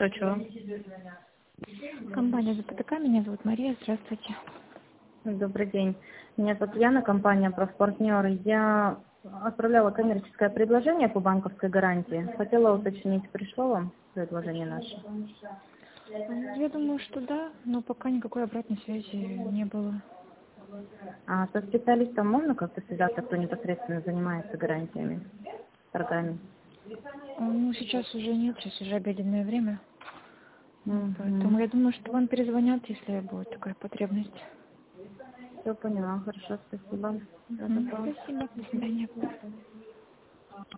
Чего? Компания ЗПТК, меня зовут Мария, здравствуйте. Добрый день. Меня зовут Яна, компания «Профпартнер». Я отправляла коммерческое предложение по банковской гарантии. Хотела уточнить, пришло вам предложение наше? Я думаю, что да, но пока никакой обратной связи не было. А со специалистом можно как-то связаться, кто непосредственно занимается гарантиями, торгами? Ну, сейчас уже нет, сейчас уже обеденное время. Поэтому Угу. я думаю, что вам перезвонят, если будет такая потребность. Все поняла, хорошо, спасибо. Спасибо, до свидания.